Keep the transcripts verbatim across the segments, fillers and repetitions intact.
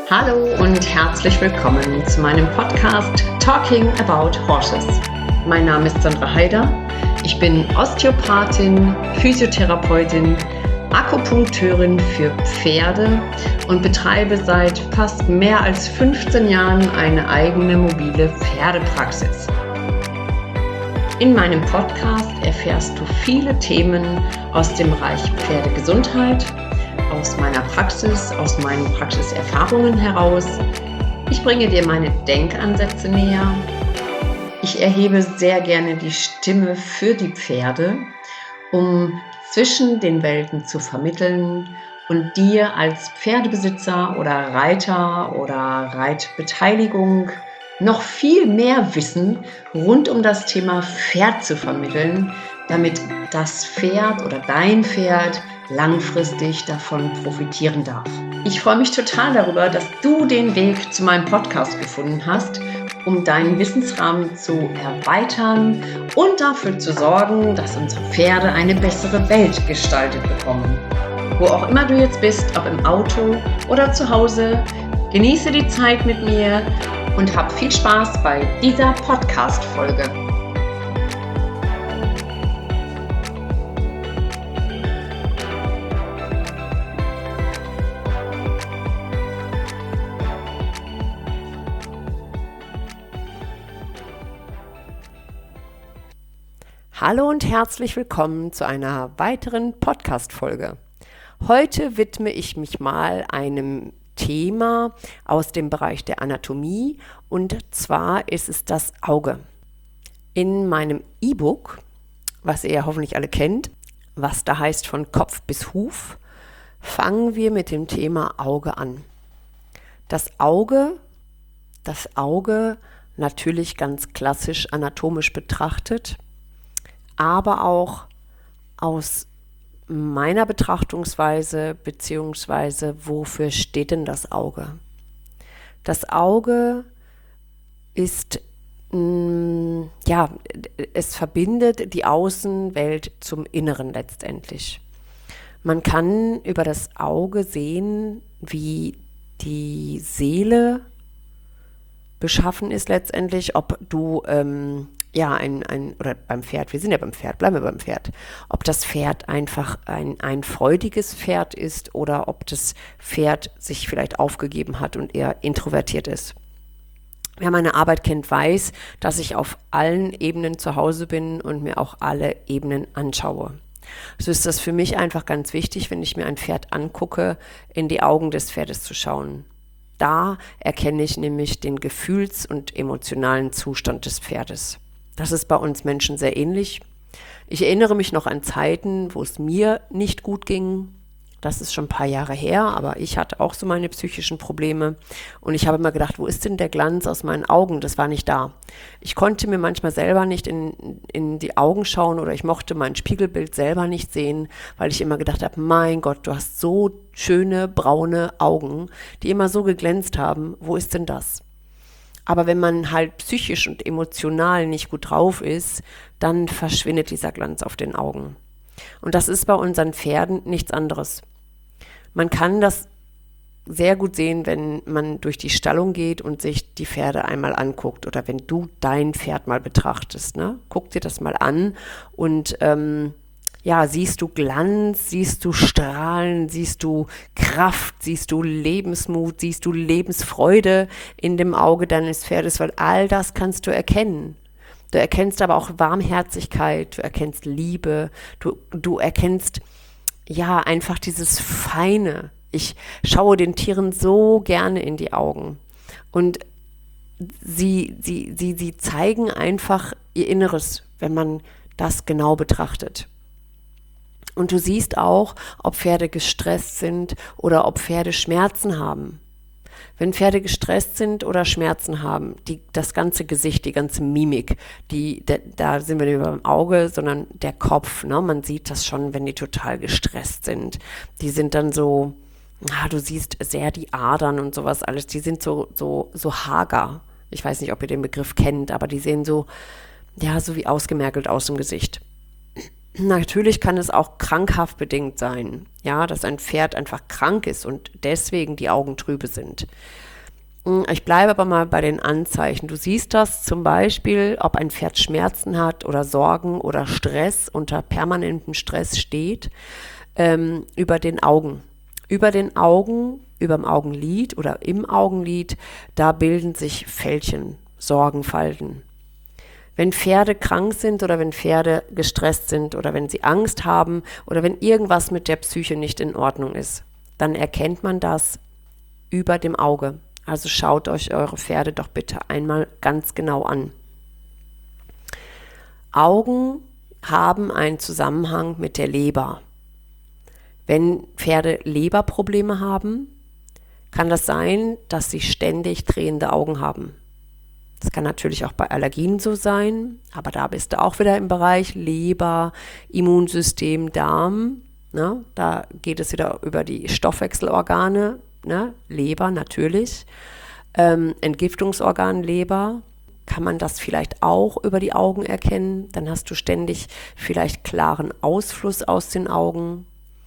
Hallo und herzlich willkommen zu meinem Podcast Talking About Horses. Mein Name ist Sandra Heider. Ich bin Osteopathin, Physiotherapeutin, Akupunkteurin für Pferde und betreibe seit fast mehr als fünfzehn Jahren eine eigene mobile Pferdepraxis. In meinem Podcast erfährst du viele Themen aus dem Bereich Pferdegesundheit, aus meiner Praxis, aus meinen Praxiserfahrungen heraus. Ich bringe dir meine Denkansätze näher. Ich erhebe sehr gerne die Stimme für die Pferde, um zwischen den Welten zu vermitteln und dir als Pferdebesitzer oder Reiter oder Reitbeteiligung noch viel mehr Wissen rund um das Thema Pferd zu vermitteln, damit das Pferd oder dein Pferd langfristig davon profitieren darf. Ich freue mich total darüber, dass du den Weg zu meinem Podcast gefunden hast, um deinen Wissensrahmen zu erweitern und dafür zu sorgen, dass unsere Pferde eine bessere Welt gestaltet bekommen. Wo auch immer du jetzt bist, ob im Auto oder zu Hause, genieße die Zeit mit mir und hab viel Spaß bei dieser Podcast-Folge. Hallo und herzlich willkommen zu einer weiteren Podcast-Folge. Heute widme ich mich mal einem Thema aus dem Bereich der Anatomie, und zwar ist es das Auge. In meinem E-Book, was ihr ja hoffentlich alle kennt, was da heißt von Kopf bis Huf, fangen wir mit dem Thema Auge an. Das Auge, das Auge natürlich ganz klassisch anatomisch betrachtet, aber auch aus meiner Betrachtungsweise, beziehungsweise wofür steht denn das Auge? Das Auge ist, mh, ja, es verbindet die Außenwelt zum Inneren letztendlich. Man kann über das Auge sehen, wie die Seele beschaffen ist letztendlich, ob du ähm, ja, ein, ein, oder beim Pferd, wir sind ja beim Pferd, bleiben wir beim Pferd, ob das Pferd einfach ein, ein freudiges Pferd ist oder ob das Pferd sich vielleicht aufgegeben hat und eher introvertiert ist. Wer meine Arbeit kennt, weiß, dass ich auf allen Ebenen zu Hause bin und mir auch alle Ebenen anschaue. So ist das für mich einfach ganz wichtig, wenn ich mir ein Pferd angucke, in die Augen des Pferdes zu schauen. Da erkenne ich nämlich den gefühls- und emotionalen Zustand des Pferdes. Das ist bei uns Menschen sehr ähnlich. Ich erinnere mich noch an Zeiten, wo es mir nicht gut ging. Das ist schon ein paar Jahre her, aber ich hatte auch so meine psychischen Probleme. Und ich habe immer gedacht, wo ist denn der Glanz aus meinen Augen? Das war nicht da. Ich konnte mir manchmal selber nicht in, in die Augen schauen oder ich mochte mein Spiegelbild selber nicht sehen, weil ich immer gedacht habe, mein Gott, du hast so schöne braune Augen, die immer so geglänzt haben. Wo ist denn das? Aber wenn man halt psychisch und emotional nicht gut drauf ist, dann verschwindet dieser Glanz auf den Augen. Und das ist bei unseren Pferden nichts anderes. Man kann das sehr gut sehen, wenn man durch die Stallung geht und sich die Pferde einmal anguckt oder wenn du dein Pferd mal betrachtest. Ne? Guck dir das mal an und ähm, ja, siehst du Glanz, siehst du Strahlen, siehst du Kraft, siehst du Lebensmut, siehst du Lebensfreude in dem Auge deines Pferdes, weil all das kannst du erkennen. Du erkennst aber auch Warmherzigkeit, du erkennst Liebe, du, du erkennst ja einfach dieses Feine. Ich schaue den Tieren so gerne in die Augen und sie, sie, sie, sie zeigen einfach ihr Inneres, wenn man das genau betrachtet. Und du siehst auch, ob Pferde gestresst sind oder ob Pferde Schmerzen haben. Wenn Pferde gestresst sind oder Schmerzen haben, die, das ganze Gesicht, die ganze Mimik, die, da, da sind wir nicht beim Auge, sondern der Kopf. Ne? Man sieht das schon, wenn die total gestresst sind. Die sind dann so, ah, du siehst sehr die Adern und sowas alles. Die sind so, so, so hager. Ich weiß nicht, ob ihr den Begriff kennt, aber die sehen so, ja, so wie ausgemergelt aus im Gesicht. Natürlich kann es auch krankhaft bedingt sein, ja, dass ein Pferd einfach krank ist und deswegen die Augen trübe sind. Ich bleibe aber mal bei den Anzeichen. Du siehst das zum Beispiel, ob ein Pferd Schmerzen hat oder Sorgen oder Stress, unter permanentem Stress steht, ähm, über den Augen. Über den Augen, über dem Augenlid oder im Augenlid, da bilden sich Fältchen, Sorgenfalten. Wenn Pferde krank sind oder wenn Pferde gestresst sind oder wenn sie Angst haben oder wenn irgendwas mit der Psyche nicht in Ordnung ist, dann erkennt man das über dem Auge. Also schaut euch eure Pferde doch bitte einmal ganz genau an. Augen haben einen Zusammenhang mit der Leber. Wenn Pferde Leberprobleme haben, kann das sein, dass sie ständig drehende Augen haben. Das kann natürlich auch bei Allergien so sein, aber da bist du auch wieder im Bereich Leber, Immunsystem, Darm. Ne? Da geht es wieder über die Stoffwechselorgane, ne? Leber natürlich. Ähm, Entgiftungsorgan Leber, kann man das vielleicht auch über die Augen erkennen. Dann hast du ständig vielleicht klaren Ausfluss aus den Augen.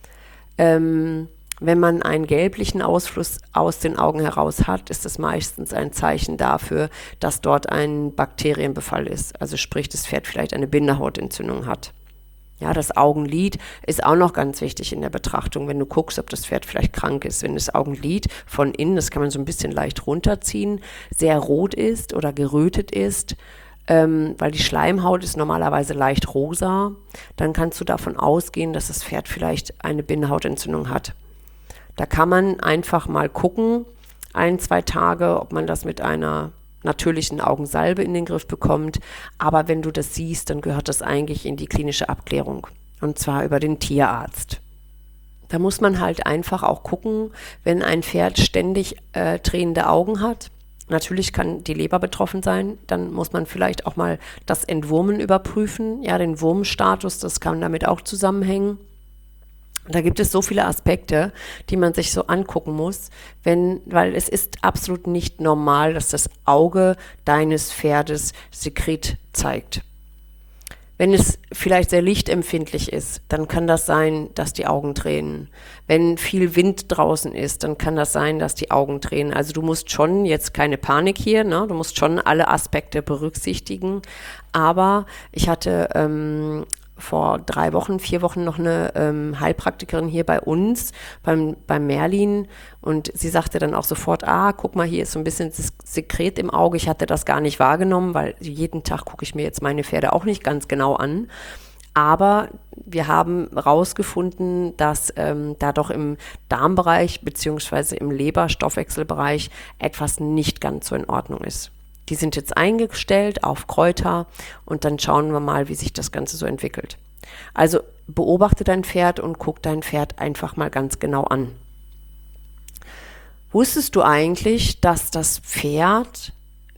Ähm, wenn man einen gelblichen Ausfluss aus den Augen heraus hat, ist das meistens ein Zeichen dafür, dass dort ein Bakterienbefall ist. Also sprich, das Pferd vielleicht eine Bindehautentzündung hat. Ja, das Augenlid ist auch noch ganz wichtig in der Betrachtung, wenn du guckst, ob das Pferd vielleicht krank ist. Wenn das Augenlid von innen, das kann man so ein bisschen leicht runterziehen, sehr rot ist oder gerötet ist, ähm, weil die Schleimhaut ist normalerweise leicht rosa, dann kannst du davon ausgehen, dass das Pferd vielleicht eine Bindehautentzündung hat. Da kann man einfach mal gucken, ein, zwei Tage, ob man das mit einer natürlichen Augensalbe in den Griff bekommt. Aber wenn du das siehst, dann gehört das eigentlich in die klinische Abklärung. Und zwar über den Tierarzt. Da muss man halt einfach auch gucken, wenn ein Pferd ständig äh, tränende Augen hat. Natürlich kann die Leber betroffen sein. Dann muss man vielleicht auch mal das Entwurmen überprüfen. Ja, den Wurmstatus, das kann damit auch zusammenhängen. Da gibt es so viele Aspekte, die man sich so angucken muss, wenn, weil es ist absolut nicht normal, dass das Auge deines Pferdes Sekret zeigt. Wenn es vielleicht sehr lichtempfindlich ist, dann kann das sein, dass die Augen tränen. Wenn viel Wind draußen ist, dann kann das sein, dass die Augen tränen. Also du musst schon, jetzt keine Panik hier, ne? Du musst schon alle Aspekte berücksichtigen. Aber ich hatte ähm, vor drei Wochen, vier Wochen noch eine ähm, Heilpraktikerin hier bei uns, beim, beim Merlin, und sie sagte dann auch sofort, ah, guck mal, hier ist so ein bisschen das Sekret im Auge. Ich hatte das gar nicht wahrgenommen, weil jeden Tag gucke ich mir jetzt meine Pferde auch nicht ganz genau an. Aber wir haben rausgefunden, dass ähm, da doch im Darmbereich beziehungsweise im Leber-Stoffwechselbereich etwas nicht ganz so in Ordnung ist. Die sind jetzt eingestellt auf Kräuter und dann schauen wir mal, wie sich das Ganze so entwickelt. Also beobachte dein Pferd und guck dein Pferd einfach mal ganz genau an. Wusstest du eigentlich, dass das Pferd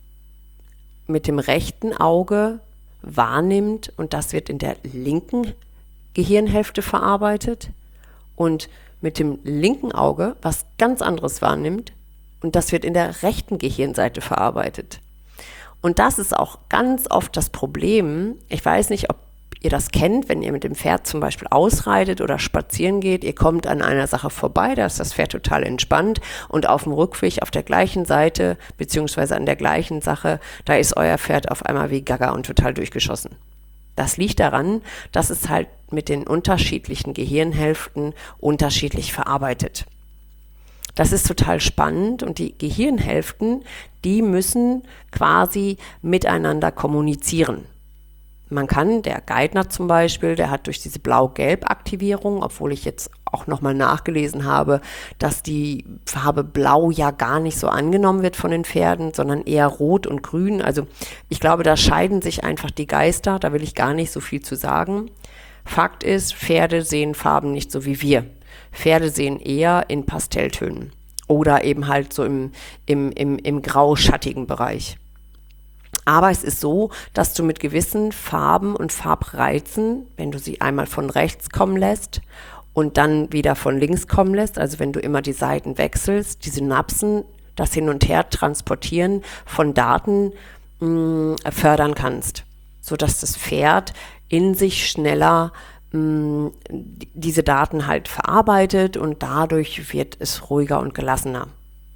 mit dem rechten Auge wahrnimmt und das wird in der linken Gehirnhälfte verarbeitet und mit dem linken Auge was ganz anderes wahrnimmt und das wird in der rechten Gehirnseite verarbeitet? Und das ist auch ganz oft das Problem. Ich weiß nicht, ob ihr das kennt, wenn ihr mit dem Pferd zum Beispiel ausreitet oder spazieren geht. Ihr kommt an einer Sache vorbei, da ist das Pferd total entspannt und auf dem Rückweg auf der gleichen Seite beziehungsweise an der gleichen Sache, da ist euer Pferd auf einmal wie Gaga und total durchgeschossen. Das liegt daran, dass es halt mit den unterschiedlichen Gehirnhälften unterschiedlich verarbeitet. Das ist total spannend und die Gehirnhälften, die müssen quasi miteinander kommunizieren. Man kann, der Geithner zum Beispiel, der hat durch diese Blau-Gelb-Aktivierung, obwohl ich jetzt auch nochmal nachgelesen habe, dass die Farbe Blau ja gar nicht so angenommen wird von den Pferden, sondern eher Rot und Grün. Also ich glaube, da scheiden sich einfach die Geister, da will ich gar nicht so viel zu sagen. Fakt ist, Pferde sehen Farben nicht so wie wir. Pferde sehen eher in Pastelltönen oder eben halt so im, im, im, im grau-schattigen Bereich. Aber es ist so, dass du mit gewissen Farben und Farbreizen, wenn du sie einmal von rechts kommen lässt und dann wieder von links kommen lässt, also wenn du immer die Seiten wechselst, die Synapsen, das Hin- und Her-Transportieren von Daten mh, fördern kannst, sodass das Pferd in sich schneller mh, diese Daten halt verarbeitet und dadurch wird es ruhiger und gelassener.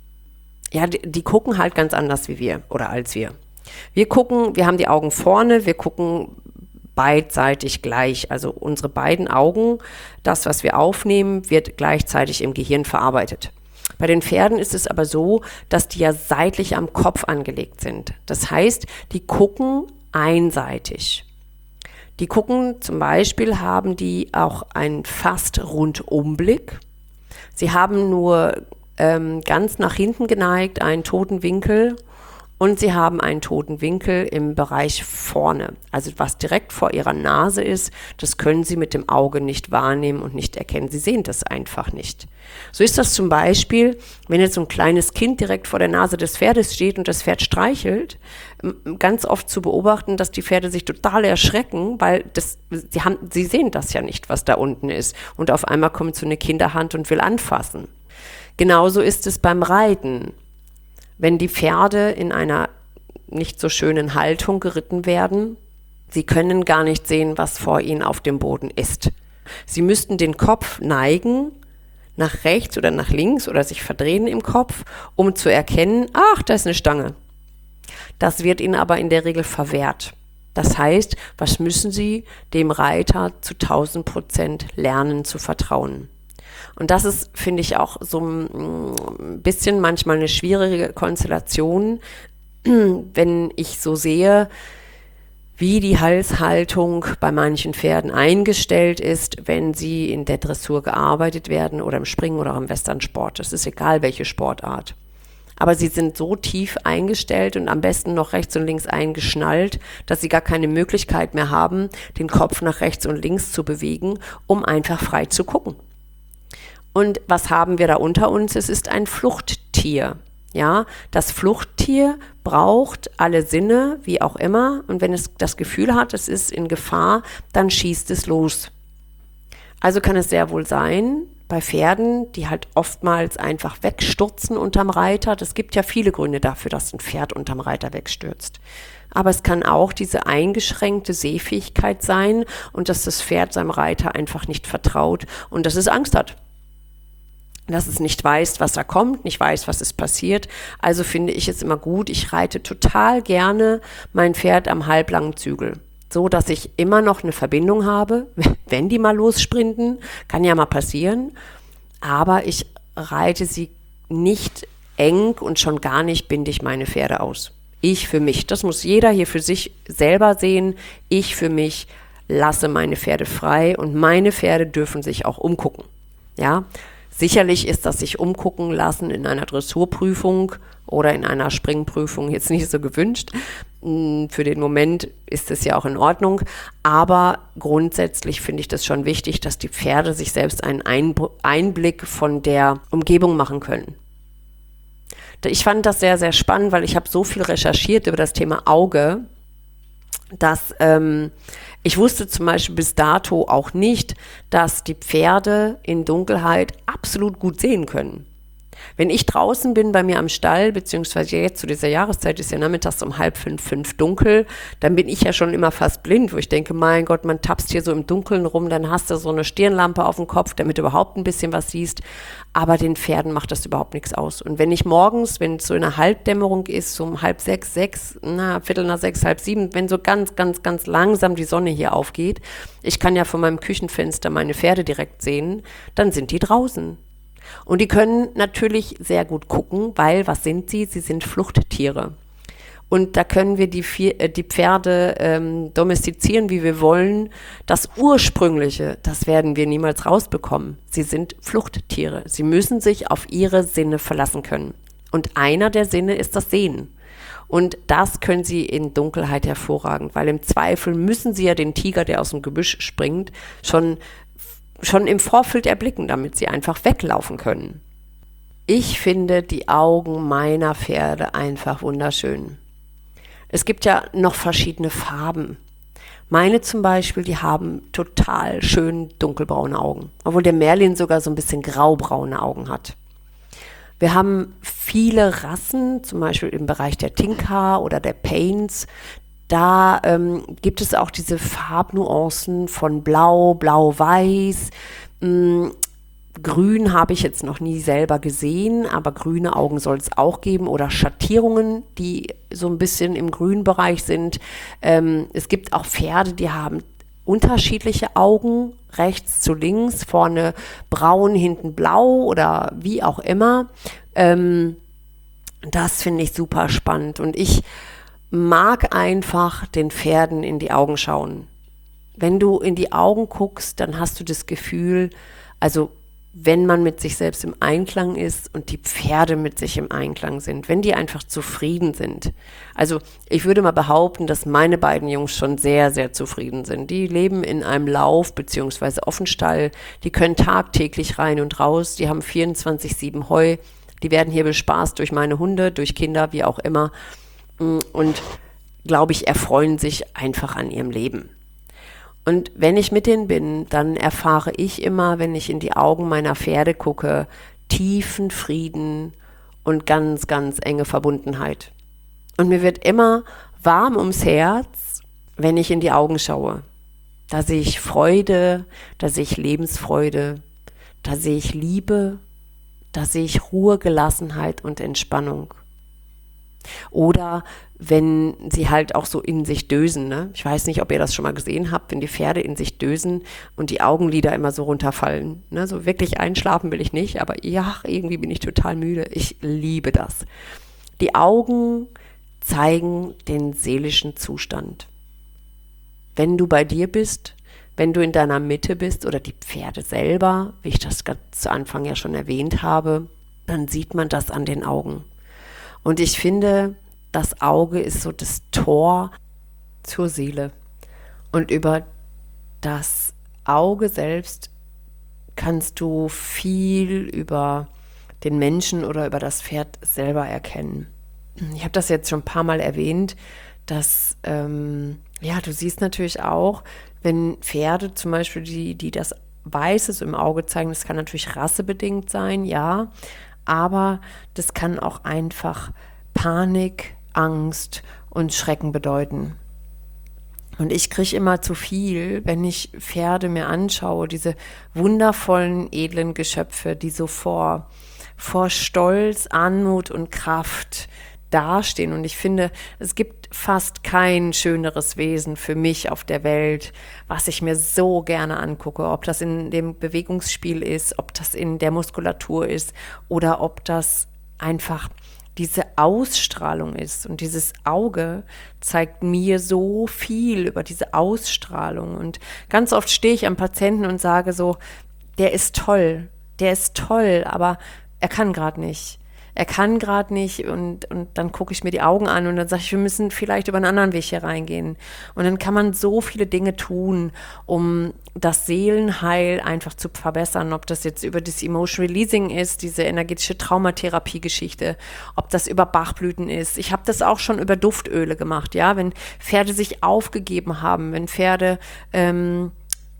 Ja, die, die gucken halt ganz anders wie wir oder als wir. Wir gucken, wir haben die Augen vorne, wir gucken beidseitig gleich. Also unsere beiden Augen, das, was wir aufnehmen, wird gleichzeitig im Gehirn verarbeitet. Bei den Pferden ist es aber so, dass die ja seitlich am Kopf angelegt sind. Das heißt, die gucken einseitig. Die gucken zum Beispiel, haben die auch einen fast Rundumblick. Sie haben nur ähm, ganz nach hinten geneigt einen toten Winkel und sie haben einen toten Winkel im Bereich vorne. Also was direkt vor ihrer Nase ist, das können sie mit dem Auge nicht wahrnehmen und nicht erkennen. Sie sehen das einfach nicht. So ist das zum Beispiel, wenn jetzt so ein kleines Kind direkt vor der Nase des Pferdes steht und das Pferd streichelt, ganz oft zu beobachten, dass die Pferde sich total erschrecken, weil das, sie, haben, sie sehen das ja nicht, was da unten ist. Und auf einmal kommt so eine Kinderhand und will anfassen. Genauso ist es beim Reiten. Wenn die Pferde in einer nicht so schönen Haltung geritten werden, sie können gar nicht sehen, was vor ihnen auf dem Boden ist. Sie müssten den Kopf neigen, nach rechts oder nach links oder sich verdrehen im Kopf, um zu erkennen, ach, da ist eine Stange. Das wird ihnen aber in der Regel verwehrt. Das heißt, was müssen sie dem Reiter zu tausend Prozent lernen zu vertrauen? Und das ist, finde ich, auch so ein bisschen manchmal eine schwierige Konstellation, wenn ich so sehe, wie die Halshaltung bei manchen Pferden eingestellt ist, wenn sie in der Dressur gearbeitet werden oder im Springen oder im Westernsport. Das ist egal, welche Sportart. Aber sie sind so tief eingestellt und am besten noch rechts und links eingeschnallt, dass sie gar keine Möglichkeit mehr haben, den Kopf nach rechts und links zu bewegen, um einfach frei zu gucken. Und was haben wir da unter uns? Es ist ein Fluchttier. Ja, das Fluchttier braucht alle Sinne, wie auch immer. Und wenn es das Gefühl hat, es ist in Gefahr, dann schießt es los. Also kann es sehr wohl sein, bei Pferden, die halt oftmals einfach wegstürzen unterm Reiter. Das gibt ja viele Gründe dafür, dass ein Pferd unterm Reiter wegstürzt. Aber es kann auch diese eingeschränkte Sehfähigkeit sein und dass das Pferd seinem Reiter einfach nicht vertraut und dass es Angst hat. Dass es nicht weiß, was da kommt, nicht weiß, was ist passiert. Also finde ich es immer gut, ich reite total gerne mein Pferd am halblangen Zügel, so dass ich immer noch eine Verbindung habe, wenn die mal lossprinten, kann ja mal passieren, aber ich reite sie nicht eng und schon gar nicht binde ich meine Pferde aus. Ich für mich, das muss jeder hier für sich selber sehen, ich für mich lasse meine Pferde frei und meine Pferde dürfen sich auch umgucken, ja. Sicherlich ist das sich umgucken lassen in einer Dressurprüfung oder in einer Springprüfung jetzt nicht so gewünscht. Für den Moment ist es ja auch in Ordnung, aber grundsätzlich finde ich das schon wichtig, dass die Pferde sich selbst einen Einblick von der Umgebung machen können. Ich fand das sehr, sehr spannend, weil ich habe so viel recherchiert über das Thema Auge, dass ähm, ich wusste zum Beispiel bis dato auch nicht, dass die Pferde in Dunkelheit absolut gut sehen können. Wenn ich draußen bin bei mir am Stall, beziehungsweise jetzt zu dieser Jahreszeit ist ja nachmittags um halb fünf, fünf dunkel, dann bin ich ja schon immer fast blind, wo ich denke, mein Gott, man tapst hier so im Dunkeln rum, dann hast du so eine Stirnlampe auf dem Kopf, damit du überhaupt ein bisschen was siehst. Aber den Pferden macht das überhaupt nichts aus. Und wenn ich morgens, wenn es so in der Halbdämmerung ist, so um halb sechs, sechs, na, Viertel nach sechs, halb sieben, wenn so ganz, ganz, ganz langsam die Sonne hier aufgeht, ich kann ja von meinem Küchenfenster meine Pferde direkt sehen, dann sind die draußen. Und die können natürlich sehr gut gucken, weil, was sind sie? Sie sind Fluchttiere. Und da können wir die, die Pferde ähm, domestizieren, wie wir wollen. Das Ursprüngliche, das werden wir niemals rausbekommen. Sie sind Fluchttiere. Sie müssen sich auf ihre Sinne verlassen können. Und einer der Sinne ist das Sehen. Und das können sie in Dunkelheit hervorragend, weil im Zweifel müssen sie ja den Tiger, der aus dem Gebüsch springt, schon schon im Vorfeld erblicken, damit sie einfach weglaufen können. Ich finde die Augen meiner Pferde einfach wunderschön. Es gibt ja noch verschiedene Farben. Meine zum Beispiel, die haben total schön dunkelbraune Augen, obwohl der Merlin sogar so ein bisschen graubraune Augen hat. Wir haben viele Rassen, zum Beispiel im Bereich der Tinker oder der Paints, Da ähm, gibt es auch diese Farbnuancen von Blau, Blau-Weiß. Mh, Grün habe ich jetzt noch nie selber gesehen, aber grüne Augen soll es auch geben oder Schattierungen, die so ein bisschen im Grünbereich sind. Ähm, es gibt auch Pferde, die haben unterschiedliche Augen, rechts zu links, vorne braun, hinten blau oder wie auch immer. Ähm, das finde ich super spannend und ich mag einfach den Pferden in die Augen schauen. Wenn du in die Augen guckst, dann hast du das Gefühl, also wenn man mit sich selbst im Einklang ist und die Pferde mit sich im Einklang sind, wenn die einfach zufrieden sind. Also ich würde mal behaupten, dass meine beiden Jungs schon sehr, sehr zufrieden sind. Die leben in einem Lauf- bzw. Offenstall, die können tagtäglich rein und raus, die haben vierundzwanzig sieben Heu, die werden hier bespaßt durch meine Hunde, durch Kinder, wie auch immer und, glaube ich, erfreuen sich einfach an ihrem Leben. Und wenn ich mit denen bin, dann erfahre ich immer, wenn ich in die Augen meiner Pferde gucke, tiefen Frieden und ganz, ganz enge Verbundenheit. Und mir wird immer warm ums Herz, wenn ich in die Augen schaue. Da sehe ich Freude, da sehe ich Lebensfreude, da sehe ich Liebe, da sehe ich Ruhe, Gelassenheit und Entspannung. Oder wenn sie halt auch so in sich dösen, ne? Ich weiß nicht, ob ihr das schon mal gesehen habt, wenn die Pferde in sich dösen und die Augenlider immer so runterfallen. Ne? So wirklich einschlafen will ich nicht, aber ja, irgendwie bin ich total müde. Ich liebe das. Die Augen zeigen den seelischen Zustand. Wenn du bei dir bist, wenn du in deiner Mitte bist oder die Pferde selber, wie ich das ganz zu Anfang ja schon erwähnt habe, dann sieht man das an den Augen. Und ich finde, das Auge ist so das Tor zur Seele. Und über das Auge selbst kannst du viel über den Menschen oder über das Pferd selber erkennen. Ich habe das jetzt schon ein paar Mal erwähnt, dass, ähm, ja, du siehst natürlich auch, wenn Pferde zum Beispiel, die, die das Weiße so im Auge zeigen, das kann natürlich rassebedingt sein, ja, aber das kann auch einfach Panik, Angst und Schrecken bedeuten. Und ich kriege immer zu viel, wenn ich Pferde mir anschaue, diese wundervollen, edlen Geschöpfe, die so vor, vor Stolz, Anmut und Kraft dastehen. Und ich finde, es gibt fast kein schöneres Wesen für mich auf der Welt, was ich mir so gerne angucke, ob das in dem Bewegungsspiel ist, ob das in der Muskulatur ist oder ob das einfach diese Ausstrahlung ist. Und dieses Auge zeigt mir so viel über diese Ausstrahlung. Und ganz oft stehe ich am Patienten und sage so, der ist toll, der ist toll, aber er kann gerade nicht. Er kann gerade nicht und, und dann gucke ich mir die Augen an und dann sage ich, wir müssen vielleicht über einen anderen Weg hier reingehen. Und dann kann man so viele Dinge tun, um das Seelenheil einfach zu verbessern, ob das jetzt über das Emotion Releasing ist, diese energetische Traumatherapie-Geschichte, ob das über Bachblüten ist. Ich habe das auch schon über Duftöle gemacht, ja, wenn Pferde sich aufgegeben haben, wenn Pferde ähm,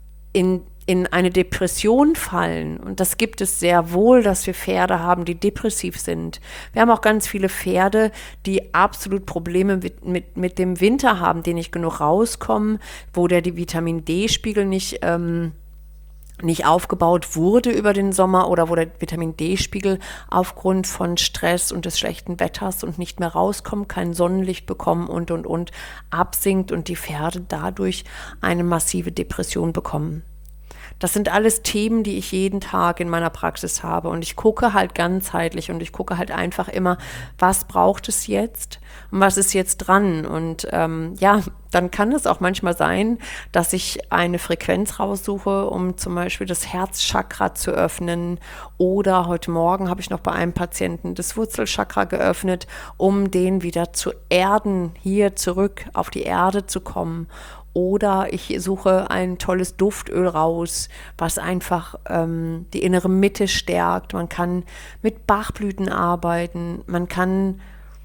in in eine Depression fallen. Und das gibt es sehr wohl, dass wir Pferde haben, die depressiv sind. Wir haben auch ganz viele Pferde, die absolut Probleme mit, mit, mit dem Winter haben, die nicht genug rauskommen, wo der die Vitamin-D-Spiegel nicht, ähm, nicht aufgebaut wurde über den Sommer oder wo der Vitamin-D-Spiegel aufgrund von Stress und des schlechten Wetters und nicht mehr rauskommt, kein Sonnenlicht bekommen und, und, und absinkt und die Pferde dadurch eine massive Depression bekommen. Das sind alles Themen, die ich jeden Tag in meiner Praxis habe und ich gucke halt ganzheitlich und ich gucke halt einfach immer, was braucht es jetzt und was ist jetzt dran und ähm, ja, dann kann es auch manchmal sein, dass ich eine Frequenz raussuche, um zum Beispiel das Herzchakra zu öffnen oder heute Morgen habe ich noch bei einem Patienten das Wurzelchakra geöffnet, um den wieder zu erden, hier zurück auf die Erde zu kommen. Oder ich suche ein tolles Duftöl raus, was einfach ähm, die innere Mitte stärkt. Man kann mit Bachblüten arbeiten. Man kann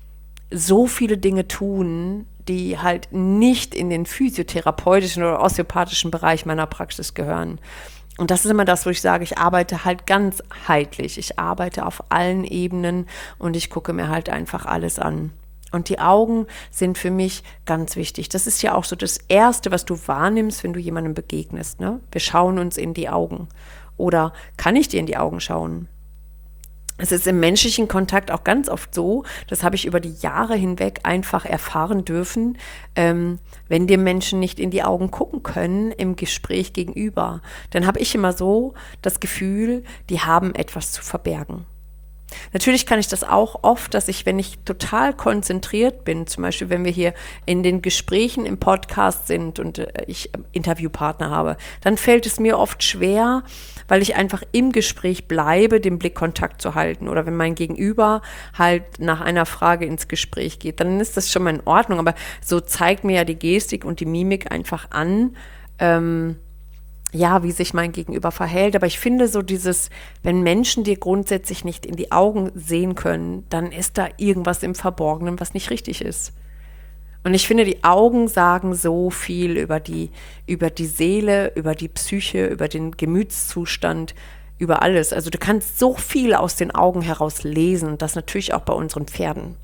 so viele Dinge tun, die halt nicht in den physiotherapeutischen oder osteopathischen Bereich meiner Praxis gehören. Und das ist immer das, wo ich sage, ich arbeite halt ganzheitlich. Ich arbeite auf allen Ebenen und ich gucke mir halt einfach alles an. Und die Augen sind für mich ganz wichtig. Das ist ja auch so das Erste, was du wahrnimmst, wenn du jemandem begegnest. Ne? Wir schauen uns in die Augen. Oder kann ich dir in die Augen schauen? Es ist im menschlichen Kontakt auch ganz oft so, das habe ich über die Jahre hinweg einfach erfahren dürfen, ähm, wenn dir Menschen nicht in die Augen gucken können im Gespräch gegenüber, dann habe ich immer so das Gefühl, die haben etwas zu verbergen. Natürlich kann ich das auch oft, dass ich, wenn ich total konzentriert bin, zum Beispiel, wenn wir hier in den Gesprächen im Podcast sind und äh, ich Interviewpartner habe, dann fällt es mir oft schwer, weil ich einfach im Gespräch bleibe, den Blickkontakt zu halten. Oder wenn mein Gegenüber halt nach einer Frage ins Gespräch geht, dann ist das schon mal in Ordnung. Aber so zeigt mir ja die Gestik und die Mimik einfach an, ähm, ja, wie sich mein Gegenüber verhält. Aber ich finde so dieses, wenn Menschen dir grundsätzlich nicht in die Augen sehen können, dann ist da irgendwas im Verborgenen, was nicht richtig ist. Und ich finde, die Augen sagen so viel über die, über die Seele, über die Psyche, über den Gemütszustand, über alles. Also du kannst so viel aus den Augen heraus lesen und das natürlich auch bei unseren Pferden.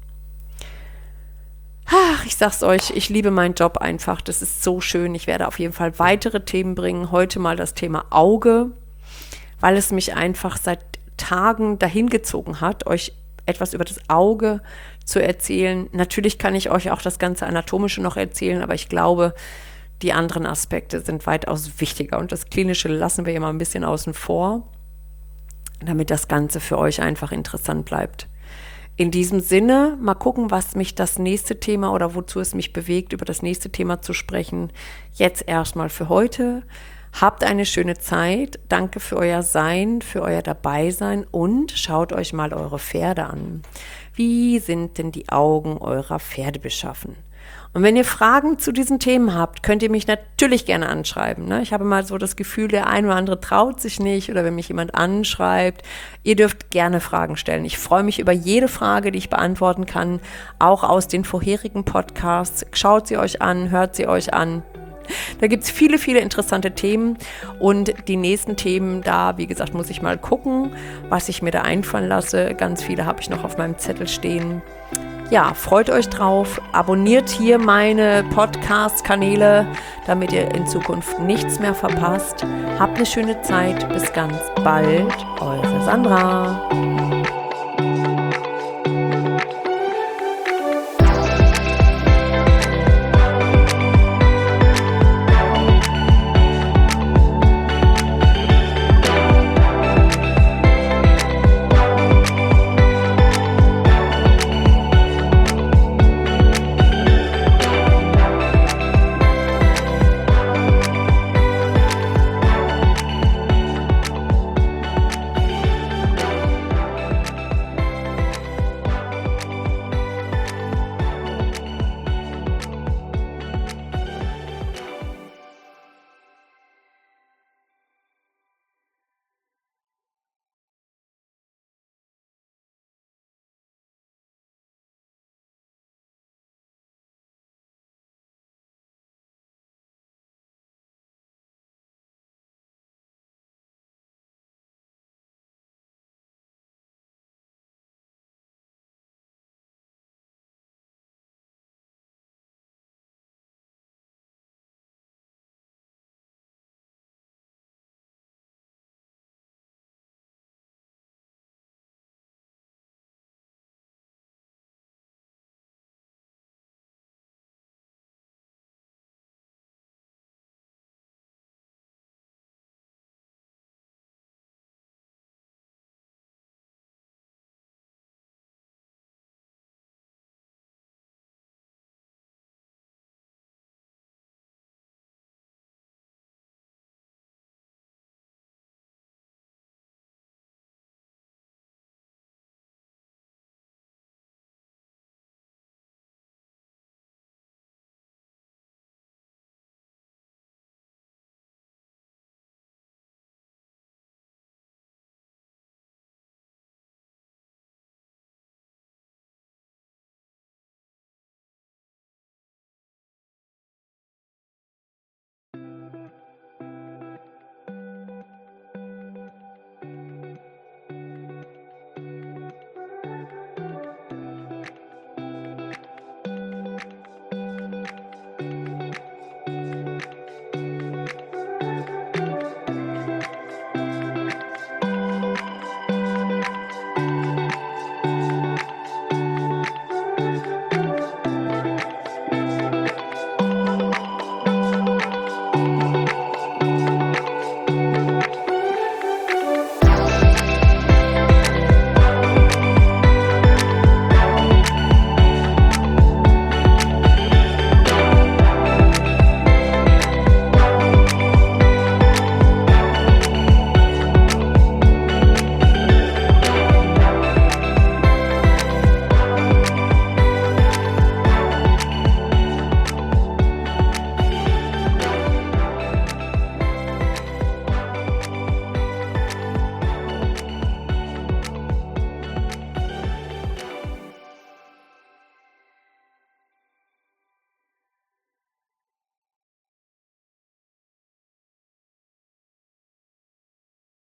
Ach, ich sag's euch, ich liebe meinen Job einfach. Das ist so schön. Ich werde auf jeden Fall weitere Themen bringen. Heute mal das Thema Auge, weil es mich einfach seit Tagen dahin gezogen hat, euch etwas über das Auge zu erzählen. Natürlich kann ich euch auch das ganze Anatomische noch erzählen, aber ich glaube, die anderen Aspekte sind weitaus wichtiger. Und das Klinische lassen wir ja mal ein bisschen außen vor, damit das Ganze für euch einfach interessant bleibt. In diesem Sinne, mal gucken, was mich das nächste Thema oder wozu es mich bewegt, über das nächste Thema zu sprechen. Jetzt erstmal für heute. Habt eine schöne Zeit. Danke für euer Sein, für euer Dabeisein und schaut euch mal eure Pferde an. Wie sind denn die Augen eurer Pferde beschaffen? Und wenn ihr Fragen zu diesen Themen habt, könnt ihr mich natürlich gerne anschreiben. Ne? Ich habe mal so das Gefühl, der ein oder andere traut sich nicht oder wenn mich jemand anschreibt. Ihr dürft gerne Fragen stellen. Ich freue mich über jede Frage, die ich beantworten kann, auch aus den vorherigen Podcasts. Schaut sie euch an, hört sie euch an. Da gibt es viele, viele interessante Themen und die nächsten Themen, da, wie gesagt, muss ich mal gucken, was ich mir da einfallen lasse. Ganz viele habe ich noch auf meinem Zettel stehen. Ja, freut euch drauf, abonniert hier meine Podcast-Kanäle, damit ihr in Zukunft nichts mehr verpasst. Habt eine schöne Zeit, bis ganz bald, eure Sandra.